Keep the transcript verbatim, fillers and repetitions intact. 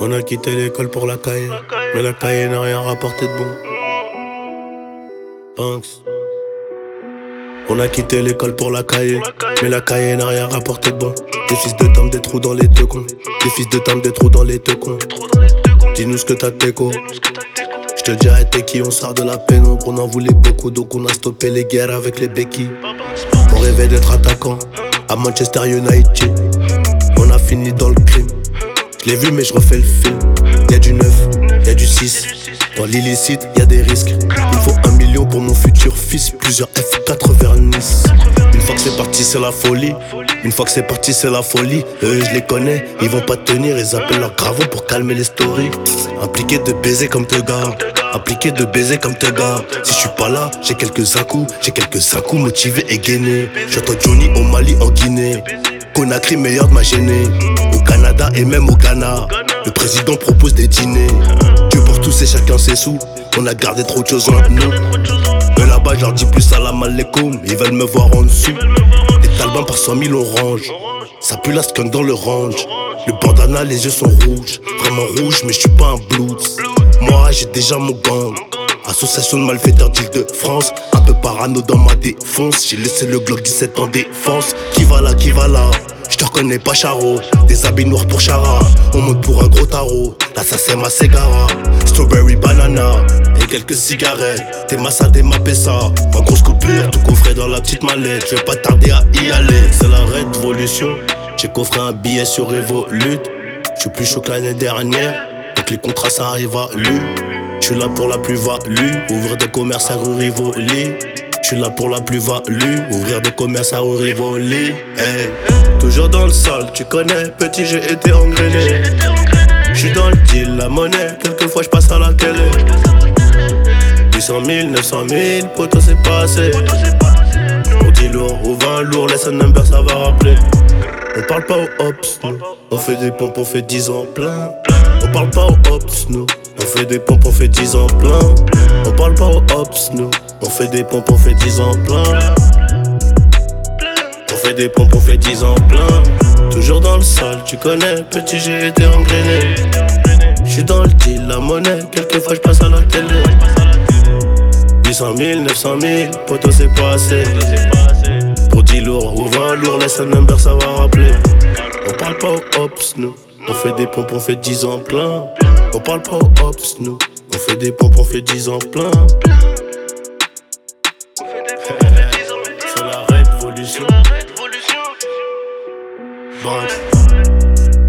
On a quitté l'école pour la cahier, mais la cahier n'a rien rapporté de bon. Banks. On a quitté l'école pour la cahier, mais la cahier n'a rien rapporté de bon. Des fils de tam, des trous dans les deux cons. Des fils de tam, des trous dans les deux cons. Dis-nous ce que t'as d'écho. Je te dirai t'es qui, on sort de la pénombre. On en voulait beaucoup, donc on a stoppé les guerres avec les béquilles. On rêvait d'être attaquant à Manchester United. On a fini dans le crime. Je l'ai vu mais je refais le film. Y'a du neuf, y'a du six. Dans l'illicite, y'a des risques. Il faut un million pour mon futur fils. Plusieurs F quatre vers Nice. Une fois que c'est parti c'est la folie. Une fois que c'est parti c'est la folie. Eux je les connais, ils vont pas tenir. Ils appellent leur gravon pour calmer les stories. Impliqué de baiser comme te gars. Impliqué de baiser comme te gars. Si je suis pas là, j'ai quelques à-coups. J'ai quelques à-coups motivés et gainés. J'entends Johnny au Mali, en Guinée. Conakry meilleur de ma gênée. Au Canada et même au Ghana. Le président propose des dîners. Dieu pour tous et chacun ses sous. On a gardé trop de choses entre nous. Mais là-bas je leur dis plus salam alaikum. Ils veulent me voir en dessous. Les talbans par cent mille on range. Ça pue la skunk dans le range. Le bandana les yeux sont rouges. Vraiment rouges mais je suis pas un blues. Moi j'ai déjà mon gang. Association de malfaiteurs d'Île-de-France. Un peu parano dans ma défonce. J'ai laissé le Glock dix-sept en défense. Qui va là, qui va là? Je te reconnais pas Charo. Des habits noirs pour Chara. On monte pour un gros tarot. Là ça c'est ma Segara. Strawberry banana et quelques cigarettes. T'es massa, t'es ma pessa. Ma grosse coupure, tout coffré dans la petite mallette. Je vais pas tarder à y aller. C'est la révolution. J'ai coffré un billet sur Revolut. Je suis plus chaud que l'année dernière. Donc les contrats ça arrive à lui. Je suis là pour la plus-value, ouvrir des commerces à rue Rivoli. Je suis là pour la plus-value, ouvrir des commerces à rue Rivoli. Hey. Toujours dans le sol, tu connais, petit j'ai été engrainé. Je suis dans le deal, la monnaie, quelquefois je passe à la télé. huit cent mille, neuf cent mille, poto c'est pas assez. On dit lourd ou vingt lourd, laisse un number ça va rappeler. On parle pas aux hops, nous. On fait des pompes, on fait dix ans plein. On parle pas aux hops, nous. On fait des pompes, on fait dix ans plein. On parle pas aux hops, nous. On fait des pompes, on fait dix ans plein. On fait des pompes, on fait dix ans plein. Toujours dans le sol, tu connais, petit j'ai été engrainé. J'suis dans le deal, la monnaie, quelquefois j'passe à la télé. huit cent mille, neuf cent mille, poto c'est pas assez. Pour dix lourds ou vingt lourds, laisse un number, ça va rappeler. On parle pas aux hops, nous. On fait des pompes, on fait dix ans plein. On parle pas aux hops, nous. On fait des pompes, on fait dix ans plein. C'est la révolution. Bon.